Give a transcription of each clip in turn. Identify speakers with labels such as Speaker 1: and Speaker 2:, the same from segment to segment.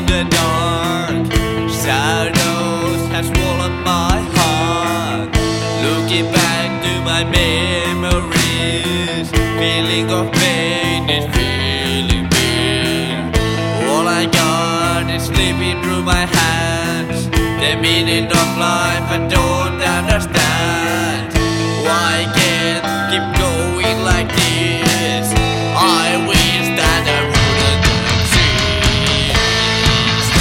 Speaker 1: in the dark. Shadows has swollen my heart. Looking back to my memories, feeling of pain is feeling pain. All I got is slipping through my hands. The meaning of life I don't understand. Why can't keep going like this? I wish that I wouldn't exist.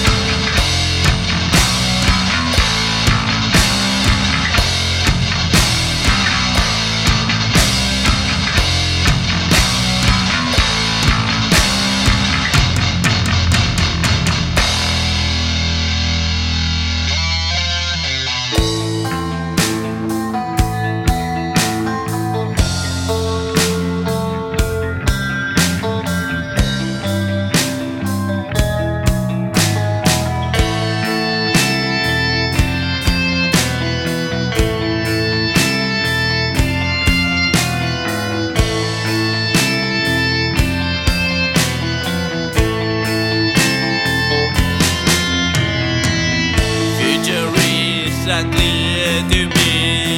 Speaker 1: Unclear to me.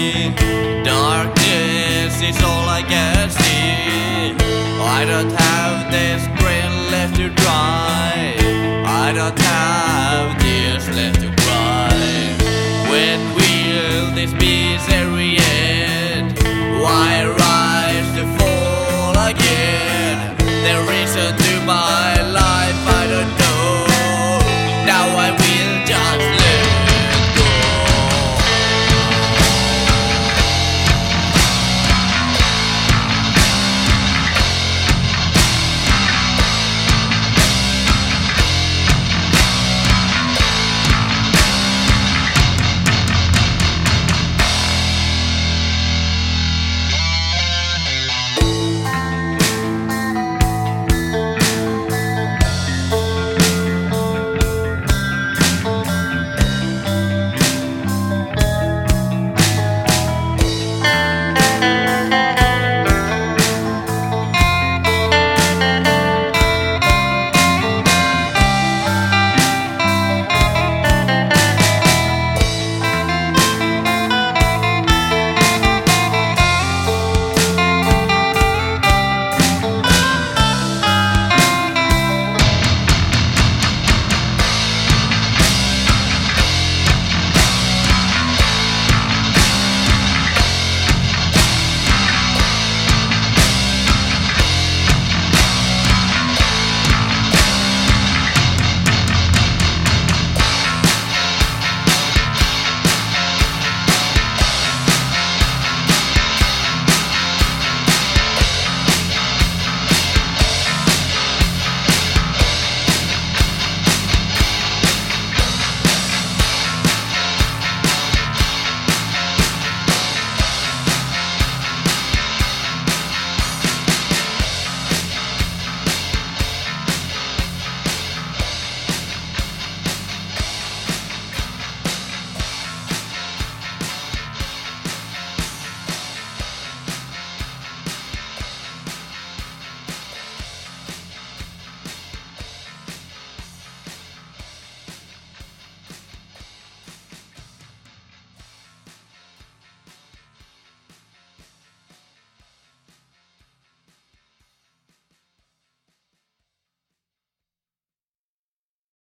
Speaker 1: Darkness is all I can see. I don't have this brain left to dry. I don't have this left